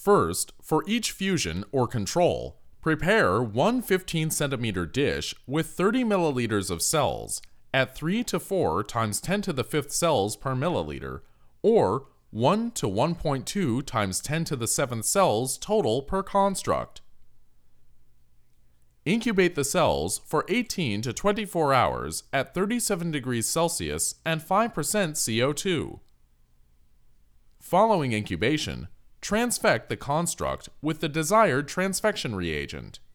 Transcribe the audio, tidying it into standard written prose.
First, for each fusion or control, prepare one 15 centimeter dish with 30 milliliters of cells at 3 to 4 times 10 to the 5th cells per milliliter, or 1 to 1.2 times 10 to the 7th cells total per construct. Incubate the cells for 18 to 24 hours at 37 degrees Celsius and 5% CO2. Following incubation, transfect the construct with the desired transfection reagent.